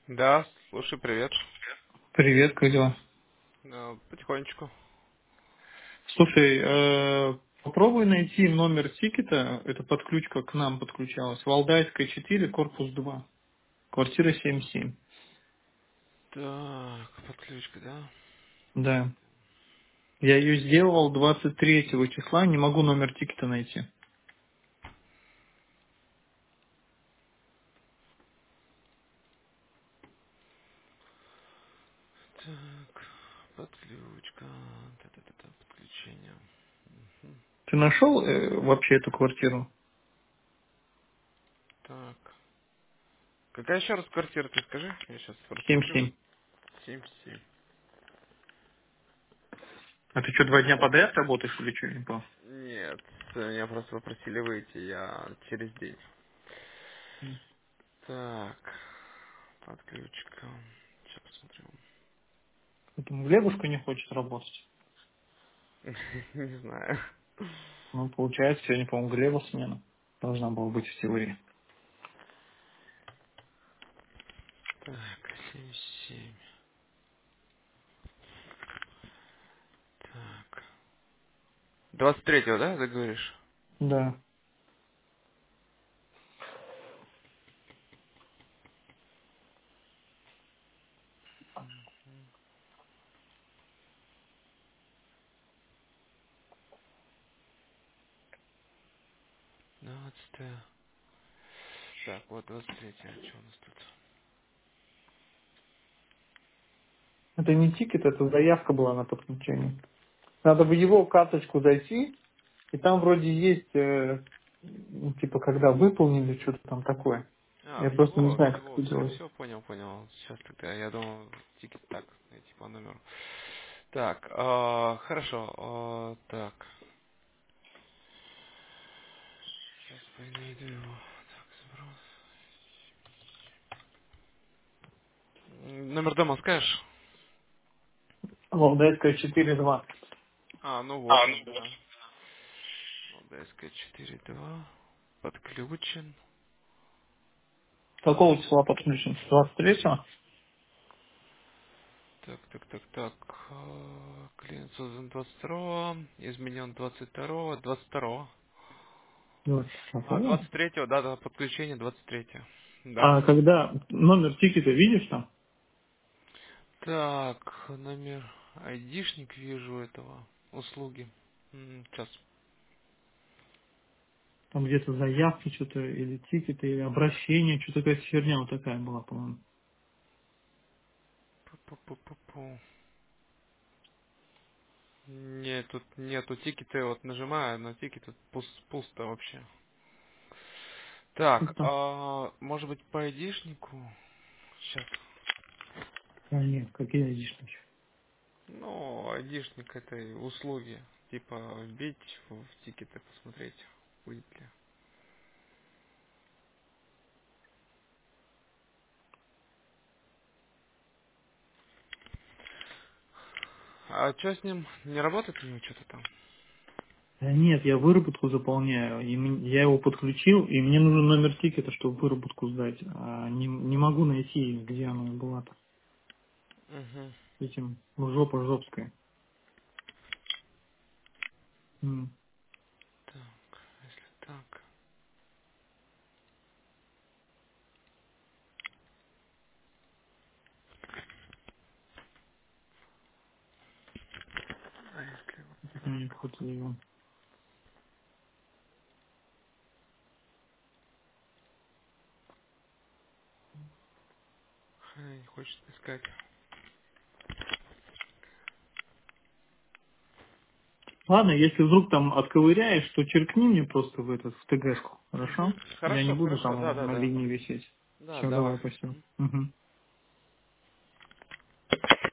Да, слушай, привет. Привет, как дела? Потихонечку. Слушай, попробуй найти номер тикета, это подключка к нам подключалась. Валдайская 4, корпус 2, квартира 77. Так, подключка, да? Да. Я ее сделал 23 числа, не могу номер тикета найти. Так, подключка. Та-та-та-та, подключение. Мгм. Ты нашел вообще эту квартиру? Так. Какая еще раз квартира, ты скажи? Я сейчас просмотрю. 77. 7-7. А ты что, 2 дня подряд работаешь или что, не понял? Нет, меня просто попросили выйти, я через день. Так, подключка. Сейчас посмотрю. Поэтому Глебушка не хочет работать. Не знаю. Ну, получается, сегодня, по-моему, Глеба смена. Должна была быть в теории. Так, 7-7. Так. 23-го, да, ты говоришь? Да. 12. Так, вот 23. А что у нас тут? Это не тикет, это заявка была на подключение. Надо в его карточку зайти, и там вроде есть, ну, типа, когда выполнили, что-то там такое. А, Я просто не в знаю, как его, это делать. все, понял. Сейчас тогда, я думал, тикет так, найти по номеру. Так, хорошо, так. Сейчас найду его. Так, сброс. Номер дома скажешь? Валдайская 4.2. А, ну вот А, он, ну вот. да. Молдавская 4.2. Подключен. Какого числа подключен? 23-го? Так. Клиент создан 22-го. Изменен 22-го. 22-го. А, 22-го? 23-го, да, подключение 23-го. Да. А когда номер тикета видишь там? Так, номер айдишник вижу этого. Услуги. Сейчас. Там где-то заявки что-то, или тикеты, или обращение, что-то какая-то херня вот такая была, по-моему. Пу-пу-пу-пу-пу. Нет, тут нету тикеты, вот нажимаю на тикет, тут пусто вообще. Что Так, там? может быть по айдишнику? Сейчас. А, нет, какие айдишники? Ну, айдишник этой услуги. Типа вбить в тикеты, посмотреть, будет ли. А что с ним? Не работает у него что-то там? Да нет, я выработку заполняю, и я его подключил, и мне нужен номер тикета, чтобы выработку сдать. А не могу найти, где она была-то. Угу. С этим жопа жопская. М. Так, если так. А если вот Так так? мне какой-то его. Не хочет искать. Ладно, если вдруг там отковыряешь, то черкни мне просто в этот, в ТГшку, хорошо? Угу. Я не Хорошо, буду хорошо, да, там да, на да. линии висеть. Да, Все, давай. давай, спасибо. Мгм. Угу.